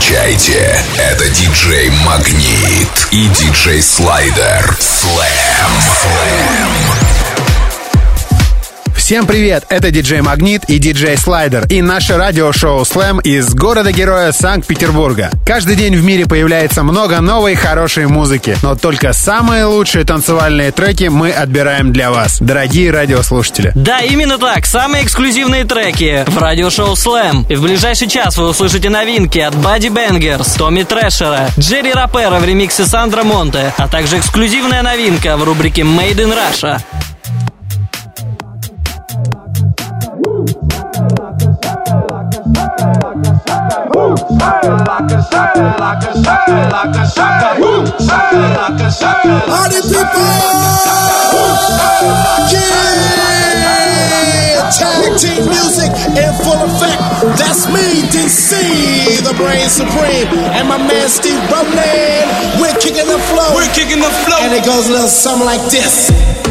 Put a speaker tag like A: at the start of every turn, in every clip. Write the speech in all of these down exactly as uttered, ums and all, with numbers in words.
A: Встречайте, это диджей Магнит и диджей Слайдер. Слэм. Слэм.
B: Всем привет, это диджей Магнит и диджей Слайдер и наше радиошоу Слэм из города-героя Санкт-Петербурга. Каждый день в мире появляется много новой хорошей музыки, но только самые лучшие танцевальные треки мы отбираем для вас, дорогие радиослушатели.
C: Да, именно так, самые эксклюзивные треки в радиошоу Слэм. И в ближайший час вы услышите новинки от Бадди Бенгерс, Томми Трэшера, Джерри Ропера в ремиксе Сандро Монте, а также эксклюзивная новинка в рубрике Made in Russia.
D: Like a shot, like a shot, like a shot, like a shot. Party people, yeah, tag team music in full effect. That's me, D C, the brain supreme, and my man Steve Rowland. We're kicking the flow, we're kicking the flow, and it goes a little something like this.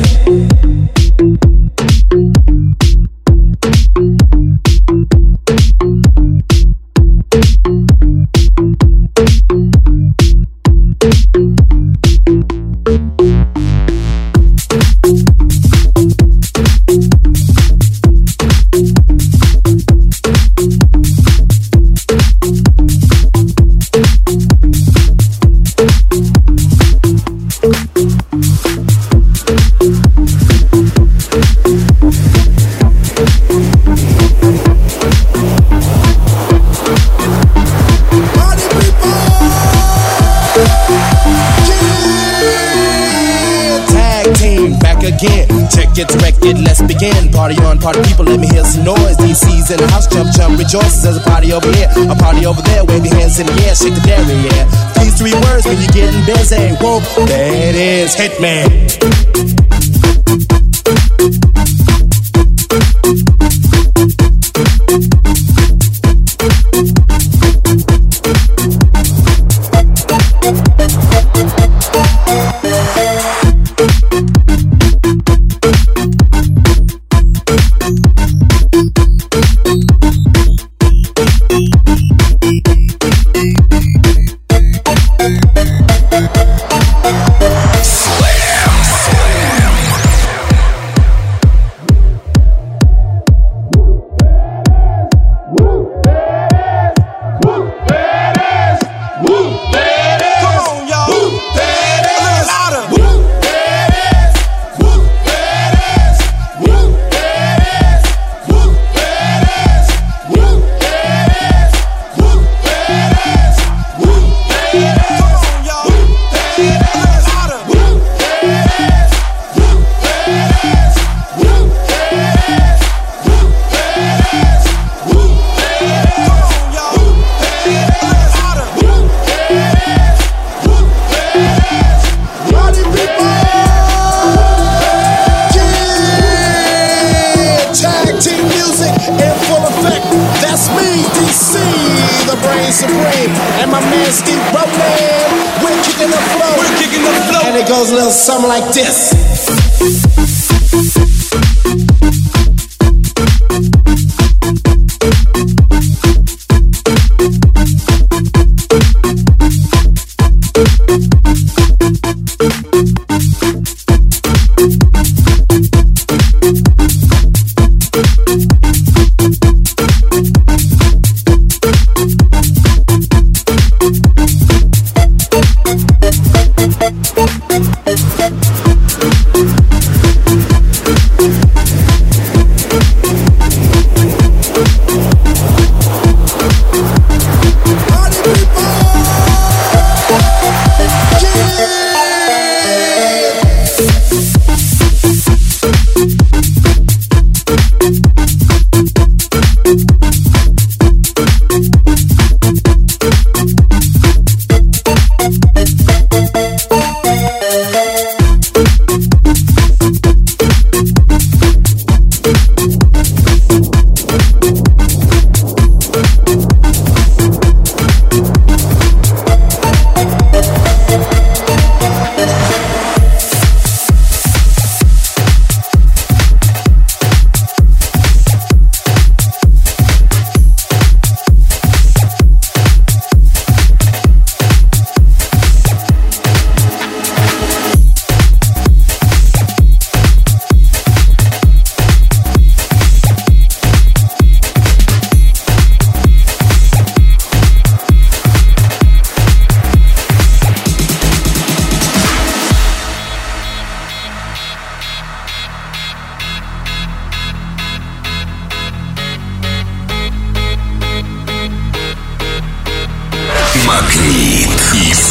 D: Get directed, let's begin. Party on, party people, let me hear some noise. D C's in the house, jump, jump, rejoices. There's a party over here, a party over there. Wave your hands in the air, shake the dairy, yeah. These three words when you're getting busy. Whoa, that is Hitman. Something like this.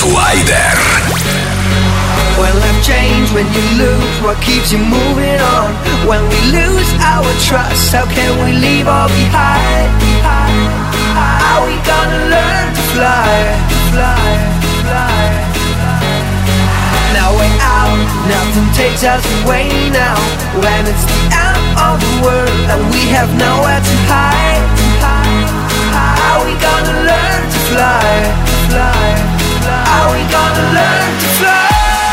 A: Slider.
E: When life changes, when you lose, what keeps you moving on? When we lose our trust, how can we leave all behind? How are we gonna learn to fly, fly, fly? Now we're out, nothing takes us away now. When it's the end of the world and we have nowhere to hide, how are we gonna learn to fly, fly, fly? How are we gonna learn to fly?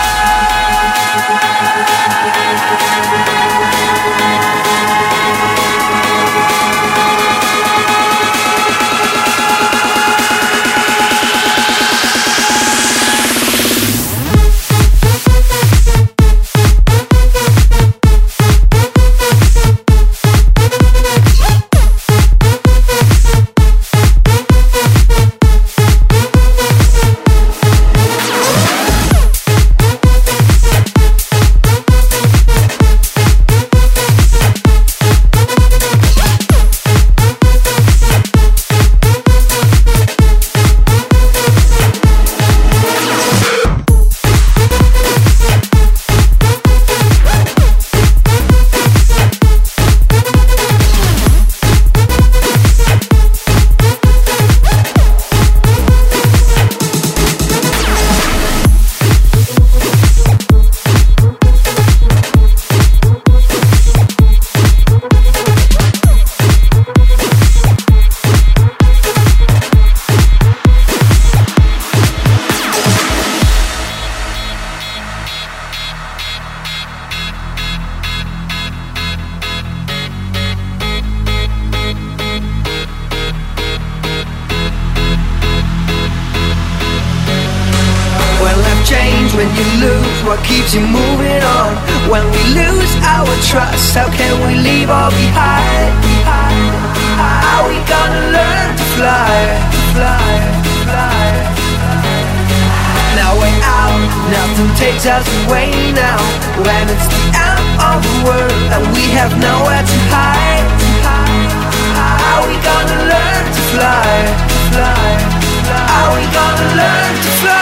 E: When you lose, what keeps you moving on? When we lose our trust, how can we leave all behind? How are we gonna learn to fly, fly, fly? Now we're out, nothing takes us away now. When it's the end of the world and we have nowhere to hide, how are we gonna learn to fly, fly, fly? How are we gonna learn to fly?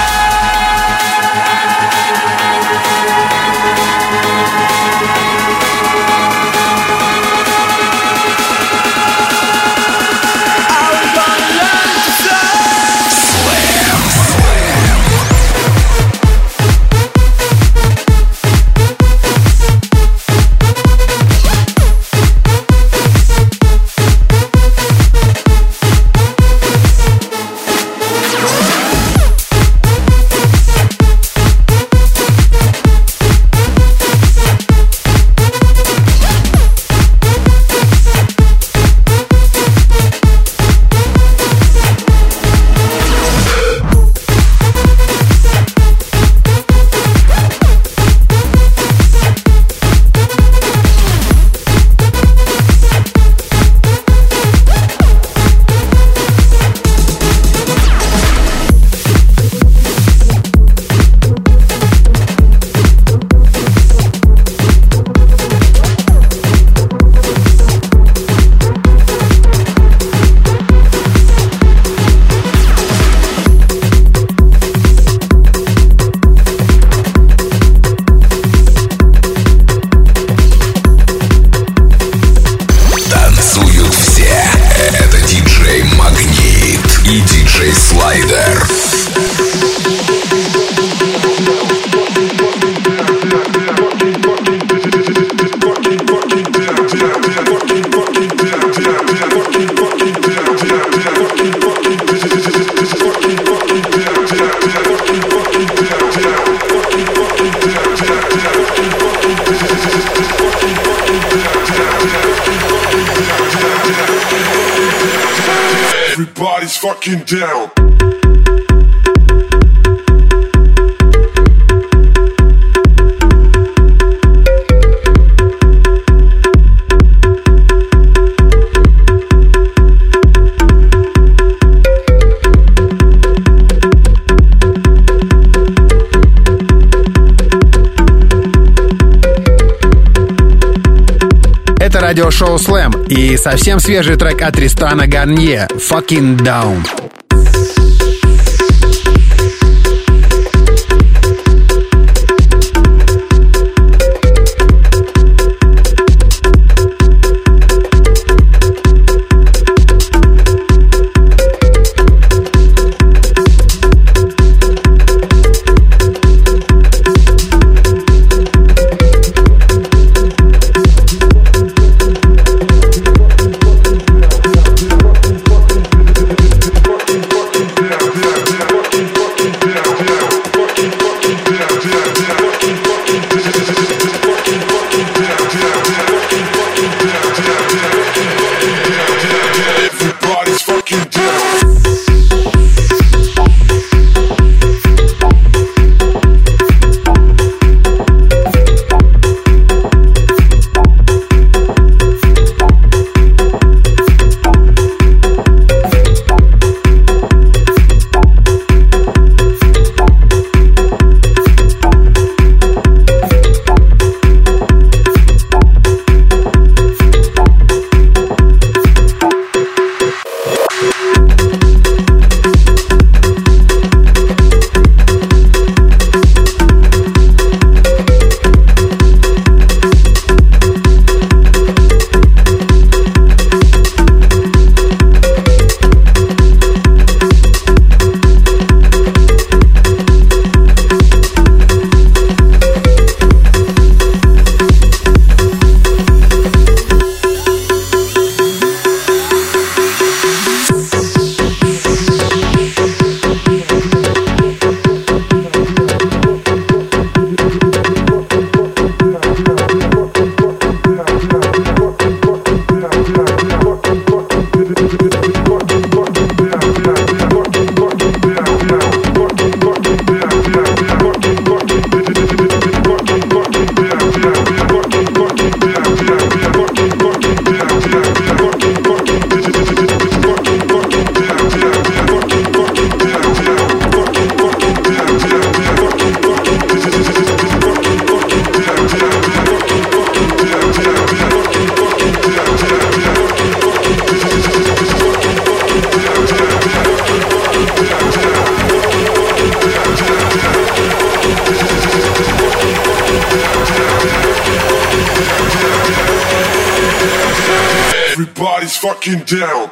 F: Everybody's fucking down.
B: Это радиошоу Slam и совсем свежий трек от Тристана Гарнье «Fucking Down».
F: Everybody's fucking down.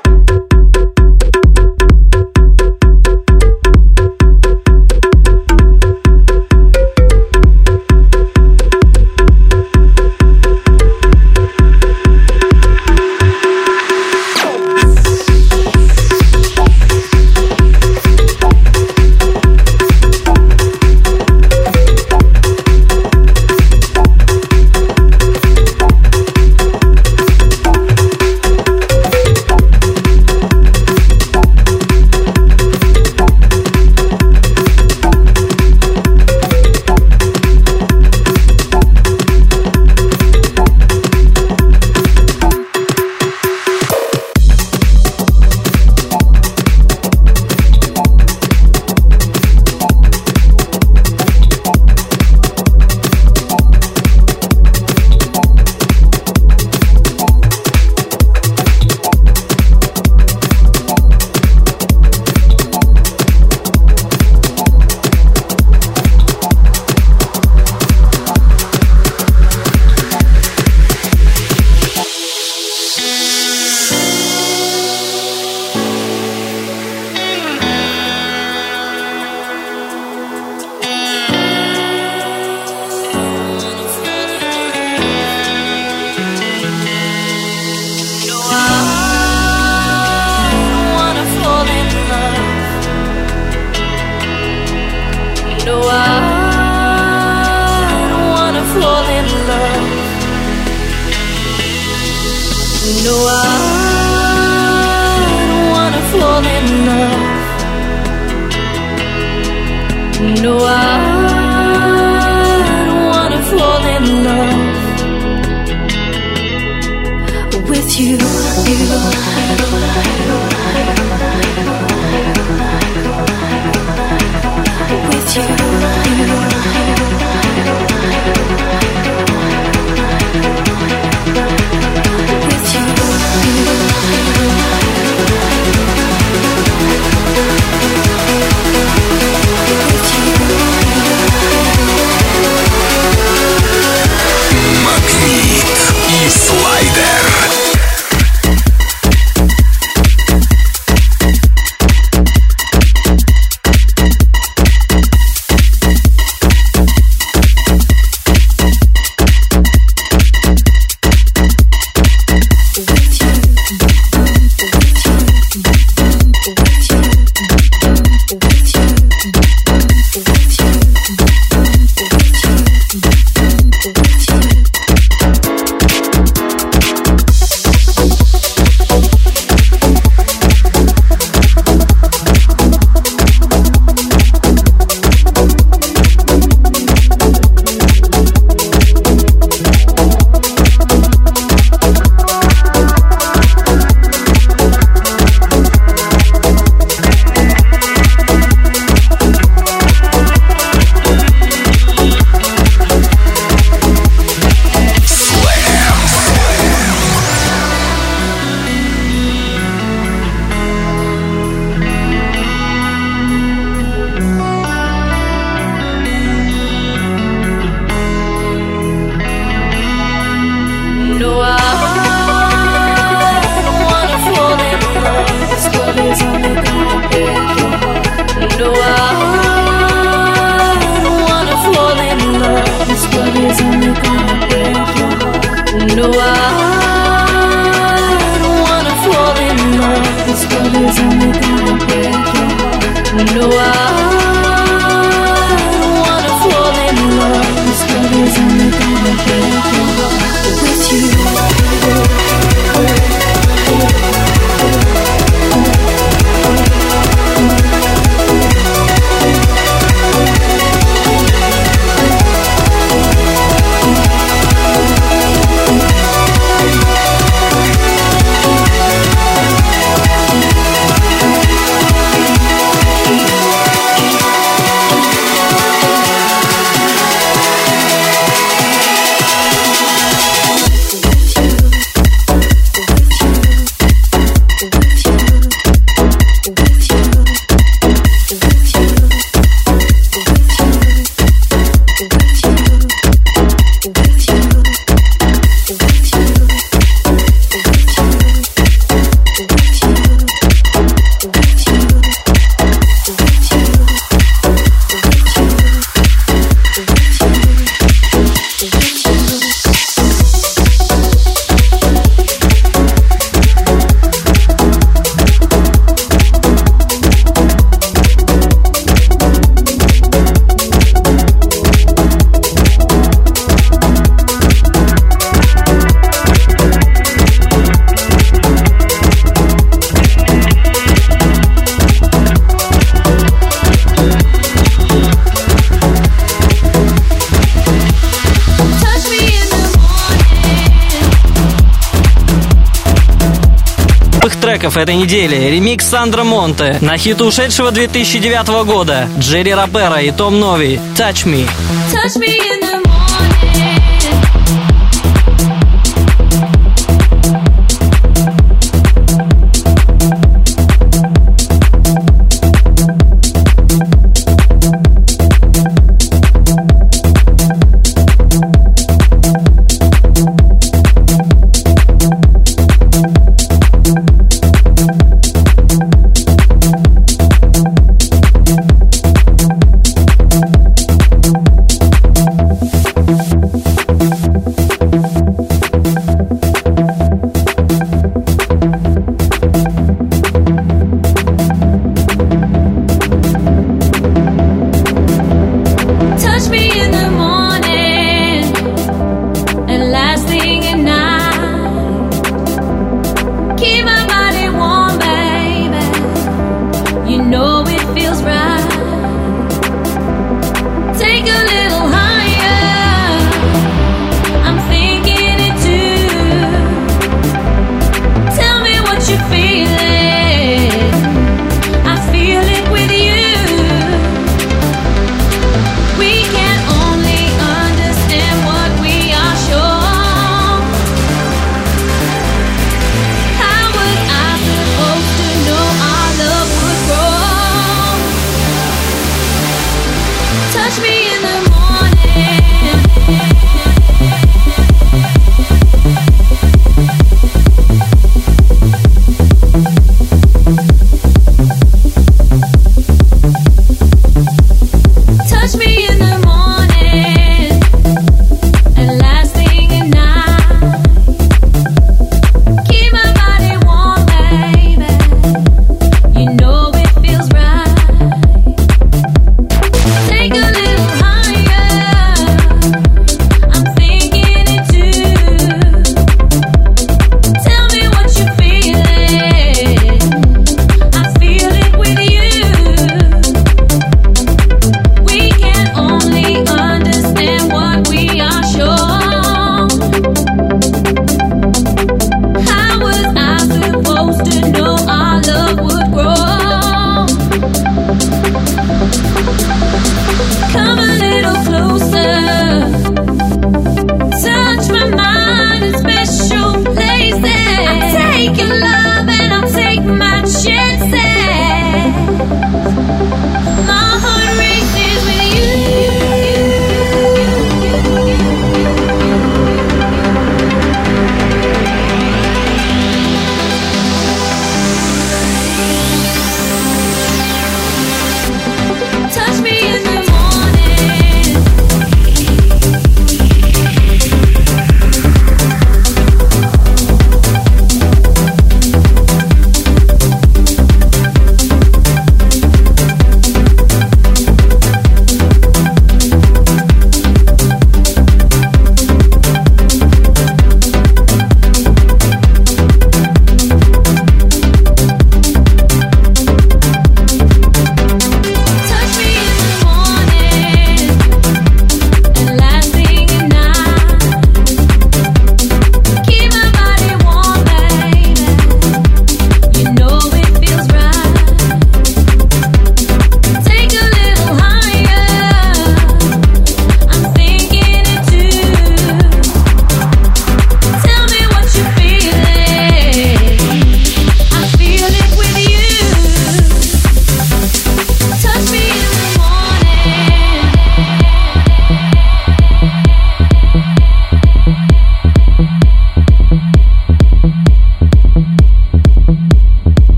C: топовых треков этой недели. Ремикс Сандро Монте на хит ушедшего две тысячи девятого года Джерри Рапера и Том Нови «Touch Me».
G: Touch me in the morning.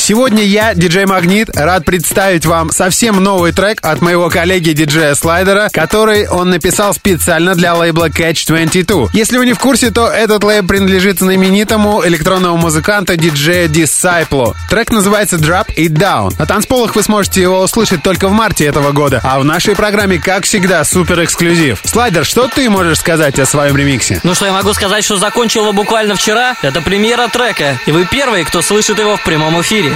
B: Сегодня я, диджей Магнит, рад представить вам совсем новый трек от моего коллеги диджея Слайдера, который он написал специально для лейбла Catch двадцать два. Если вы не в курсе, то этот лейбл принадлежит знаменитому электронному музыканту диджею Disciple. Трек называется Drop It Down. На танцполах вы сможете его услышать только в марте этого года, а в нашей программе, как всегда, супер эксклюзив. Слайдер, что ты можешь сказать о своем ремиксе?
C: Ну что, я могу сказать, что закончил его буквально вчера. Это премьера трека, и вы первые, кто слышит его в прямом эфире.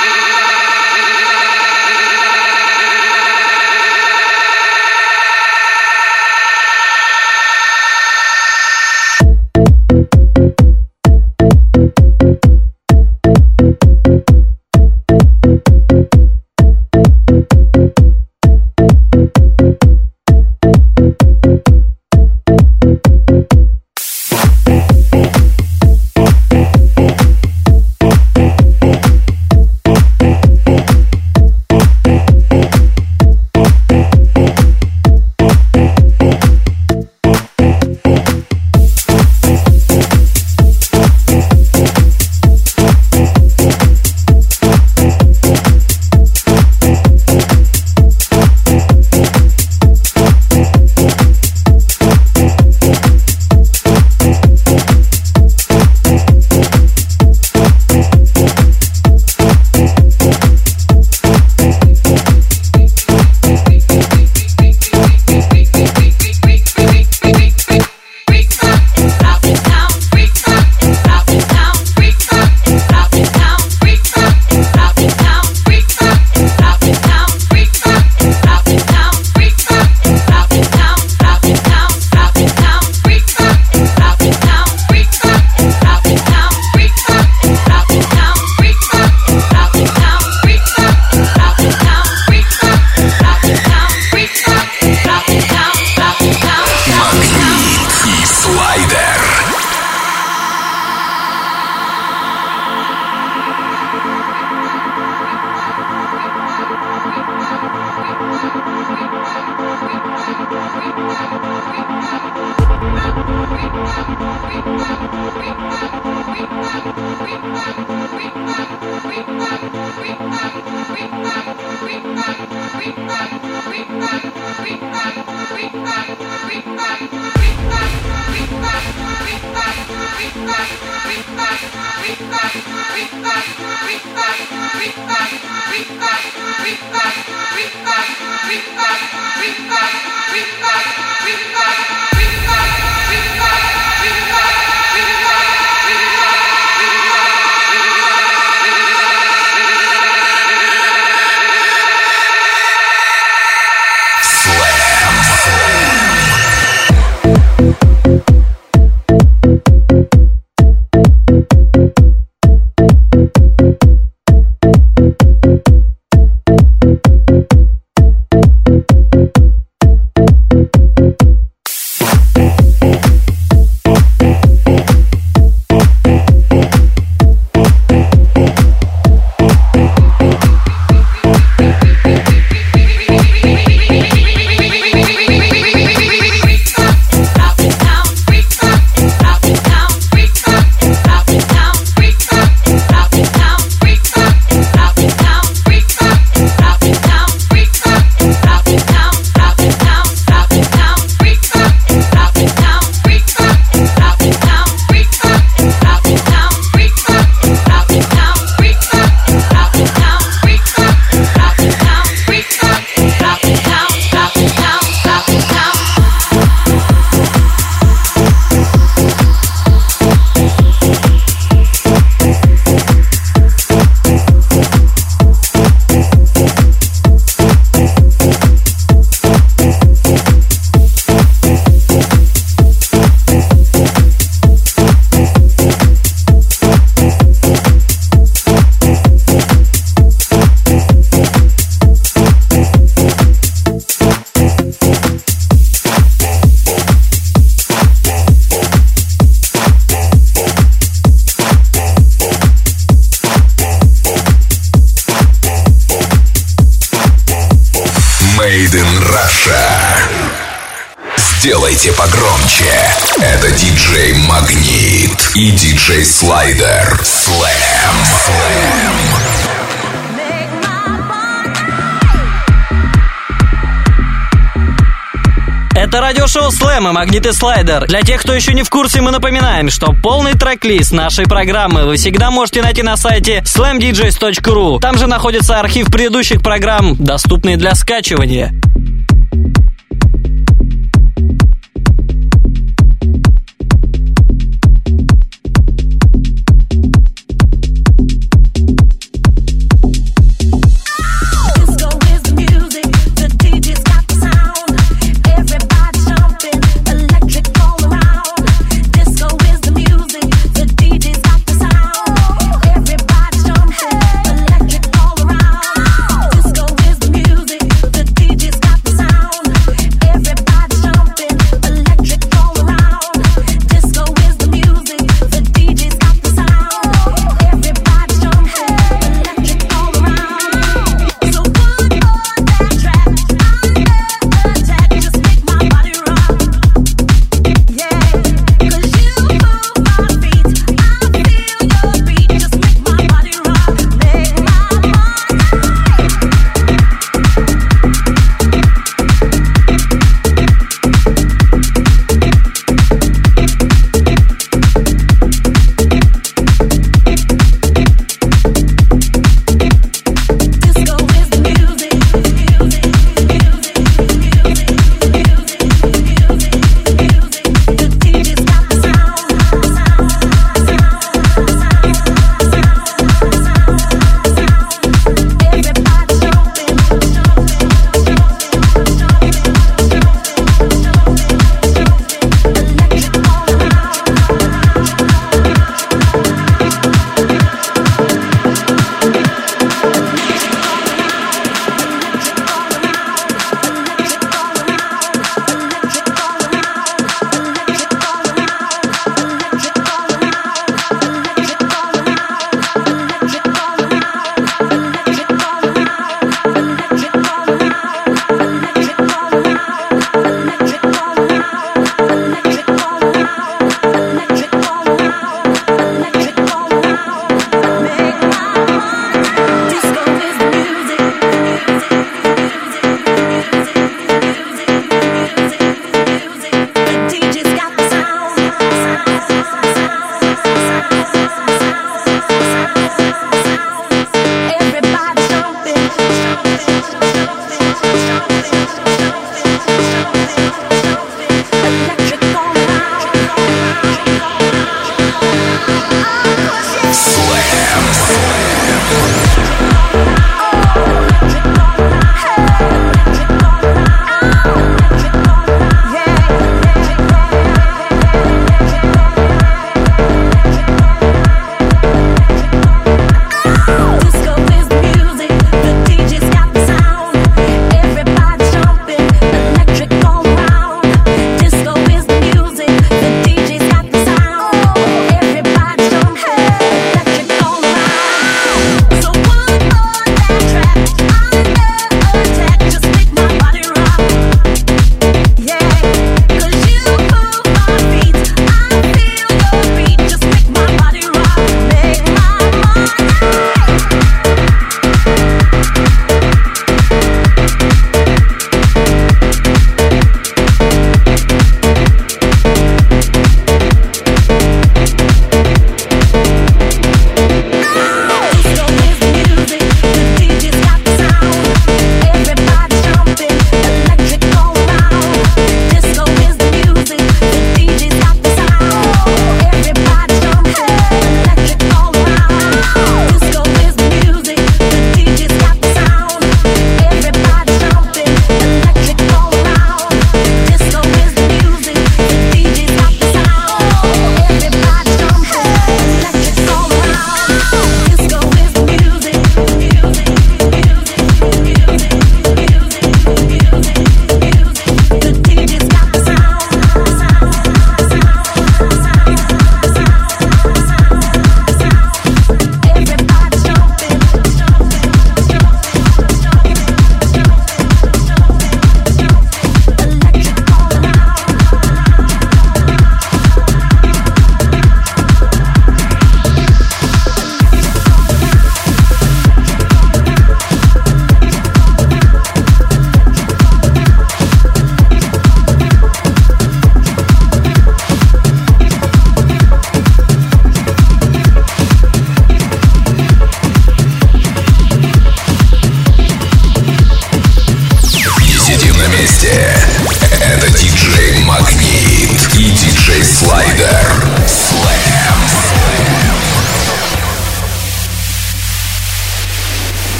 A: Сделайте погромче. Это диджей Магнит и диджей Слайдер. Слэм. Слэм.
C: Это радиошоу Slam и Магнит и Слайдер. Для тех, кто еще не в курсе, мы напоминаем, что полный трек-лист нашей программы вы всегда можете найти на сайте слэм диджейс точка ру. Там же находится архив предыдущих программ, доступный для скачивания.
G: D J's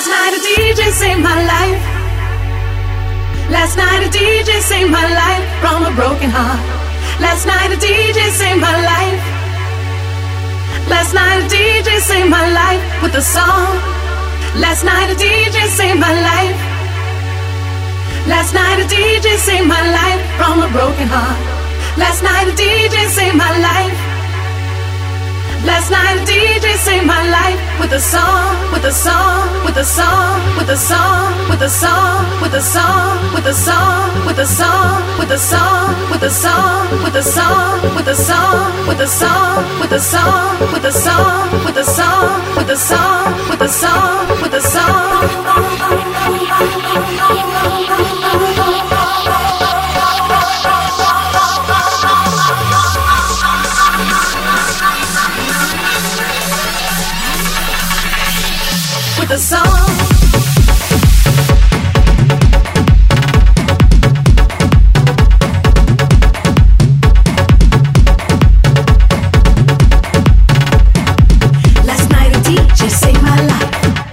G: Last night a D J saved my life. Last night a D J saved my life from a broken heart. Last night a D J saved my life. Last night a D J saved my life with a song. Last night a D J saved my life. Last night a D J saved my life from a broken heart. Last night a D J saved my life. Last night a D J saved my life with a song, with a song, with a song, with a song, with a song, with a song, with a song, with a song, with a song, with a song, with a song, with a song, with a song, with a song, with a song, with a song, with a song, with a song, with a song. With a song. Last night a D J saved my life.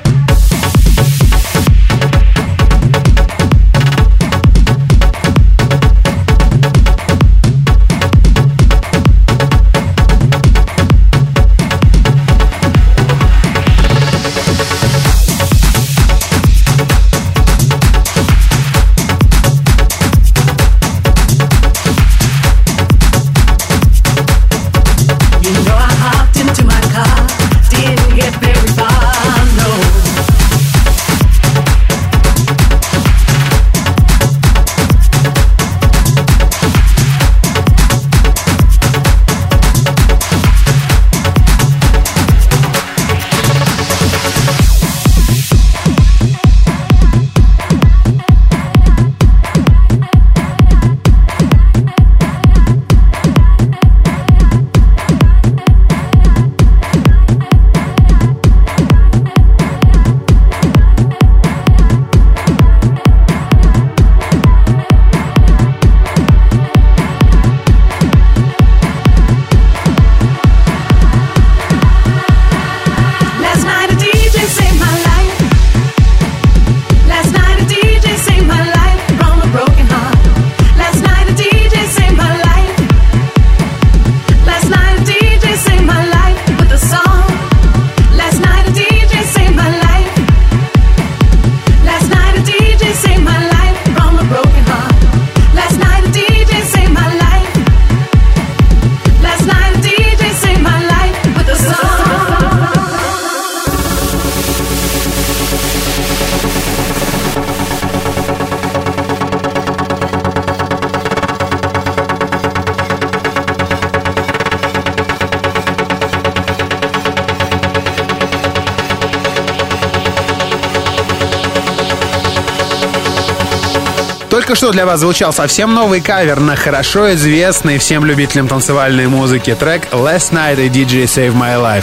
B: Только что для вас звучал совсем новый кавер на хорошо известный всем любителям танцевальной музыки трек Last Night a ди джей Saved My Life.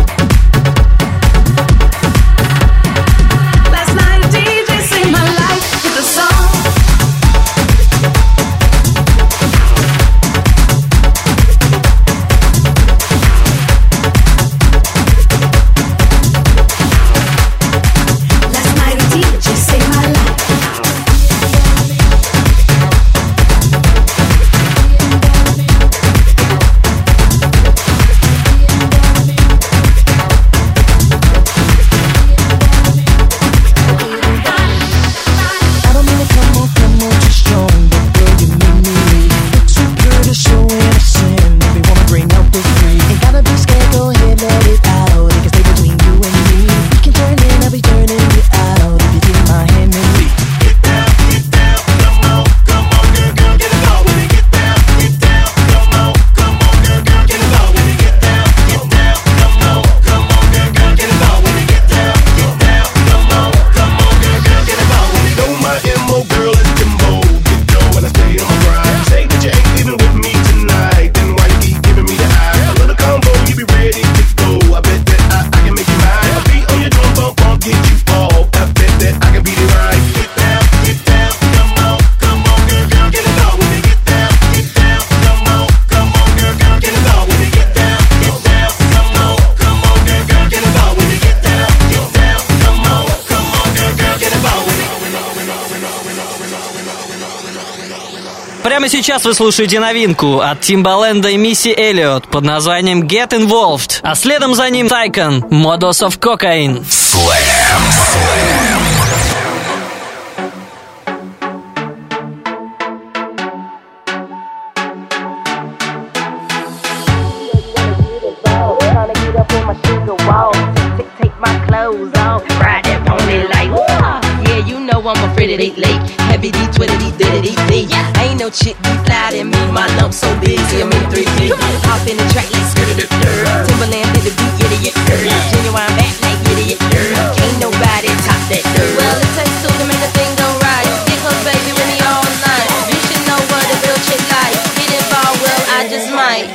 G: Last night a D J saved my life.
C: Прямо сейчас вы слушаете новинку от Timbaland и Мисси Эллиот под названием Get Involved, а следом за ним Tycoon, Models of Cocaine.
A: Slam, Slam.
H: I'm afraid it ain't late. Heavy D, twiddity, diddity, D. Yeah. Ain't no chick be fly than me. My lump so big, see I'm in three D. Hop in the track like skirted dirt. Timberland did the beat, idiot dirt. Genuine back like idiot dirt. Can't nobody top that dirt. Well, it takes two to make the thing go right. Get close, baby, with me all night. You should know what a real chick like. Get involved, well, I just might.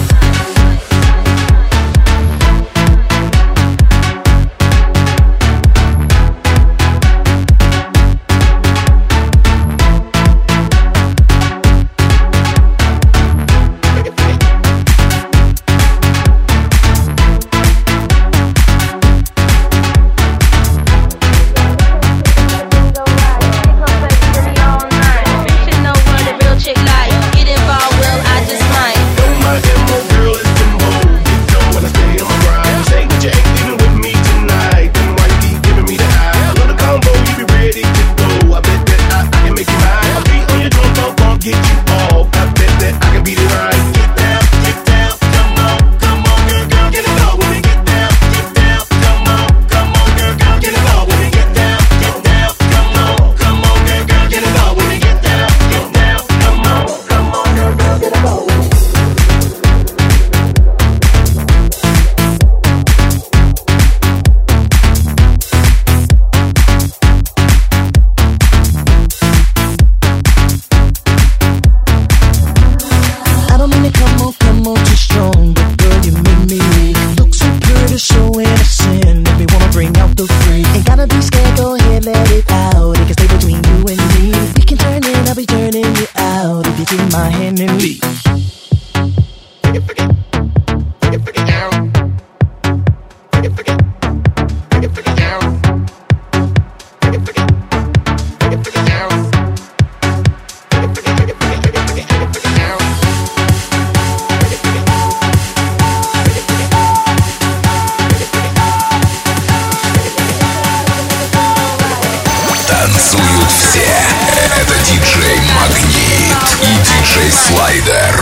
A: Танцуют все. Это диджей Магнит и диджей Слайдер.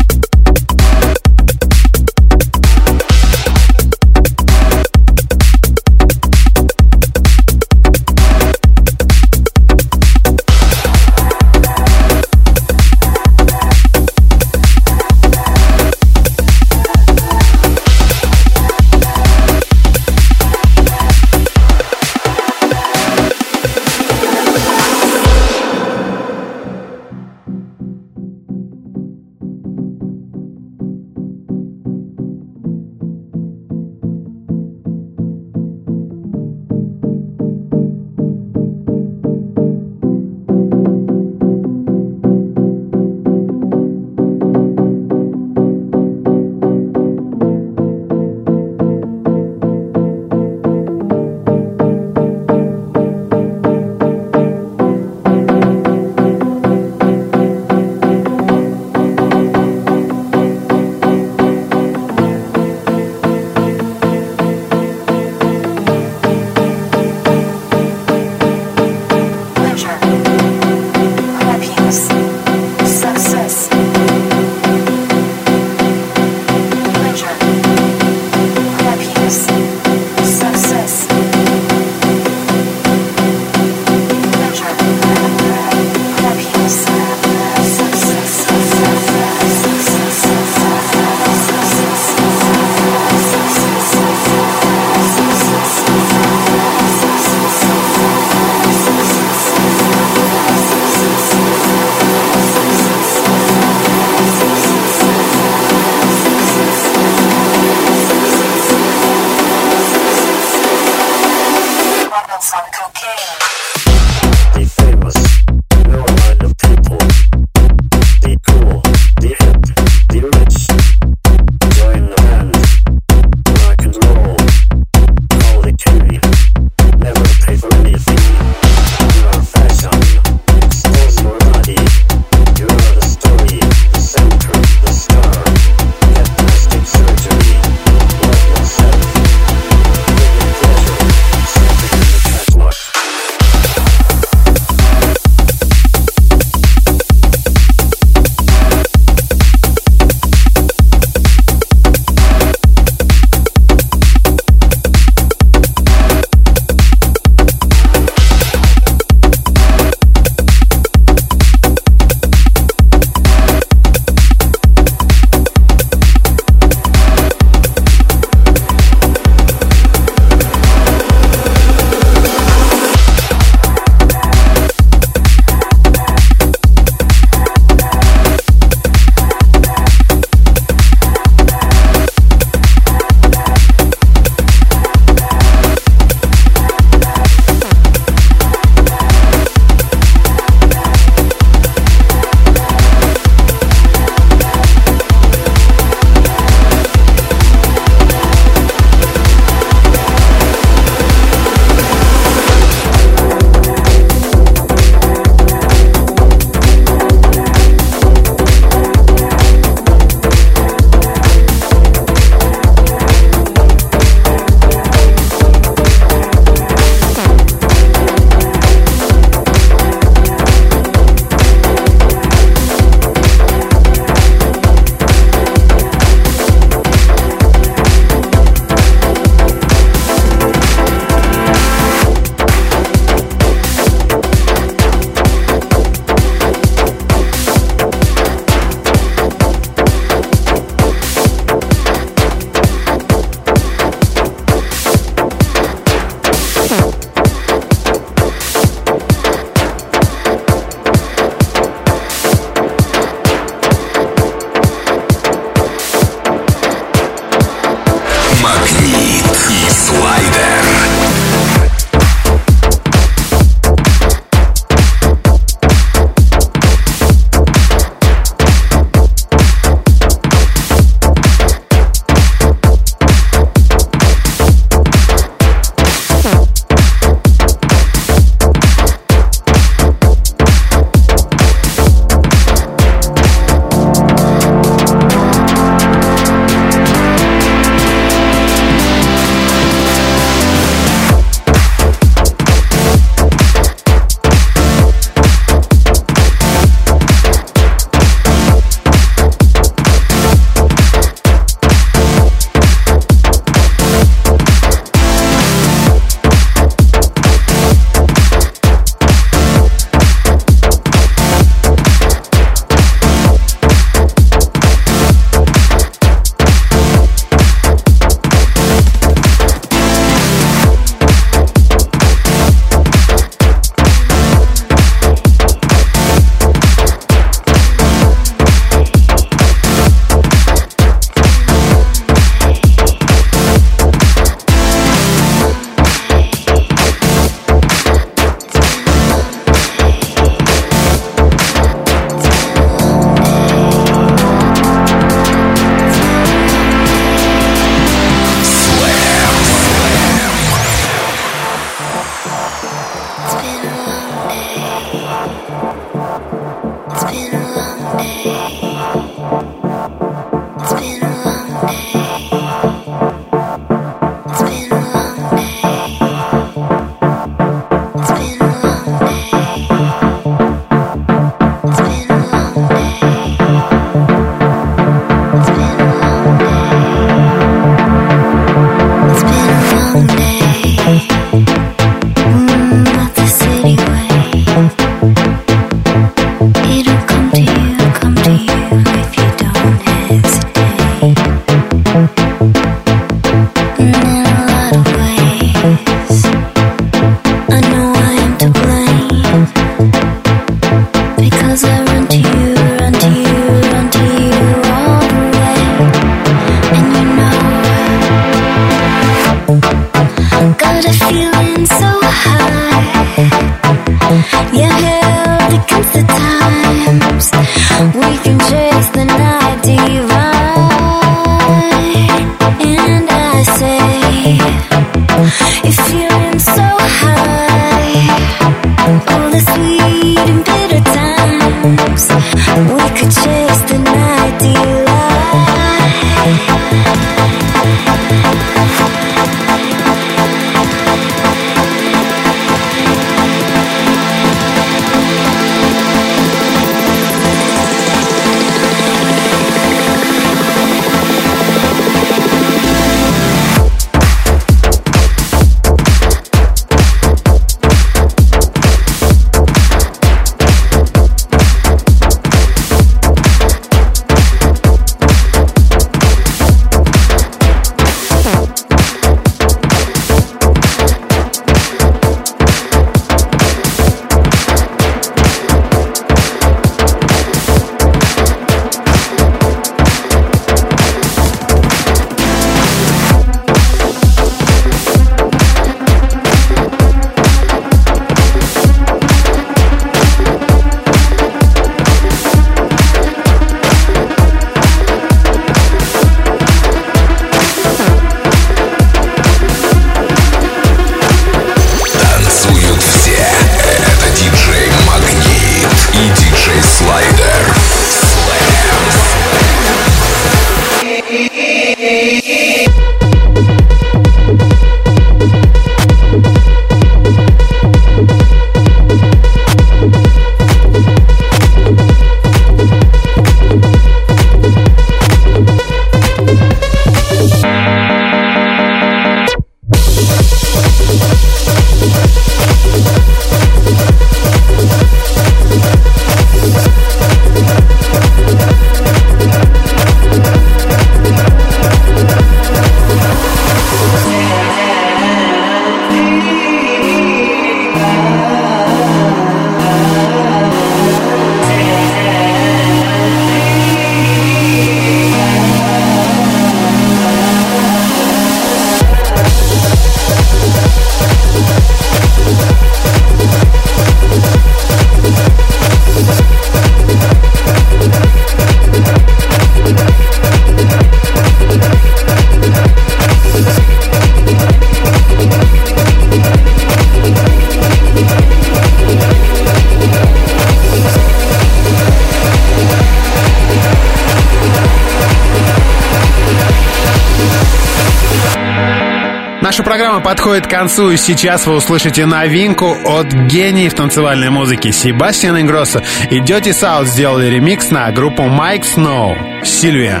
B: Наша программа подходит к концу, и сейчас вы услышите новинку от гениев танцевальной музыки Себастьян Ингроссо и Dirty South сделали ремикс на группу Mike Snow «Сильвия».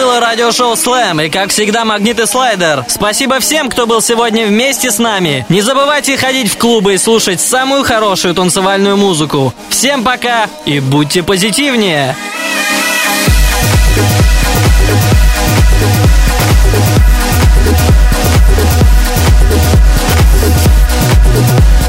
C: было радиошоу Slam. И как всегда, Магнит и Слайдер. Спасибо всем, кто был сегодня вместе с нами. Не забывайте ходить в клубы и слушать самую хорошую танцевальную музыку. Всем пока и будьте позитивнее.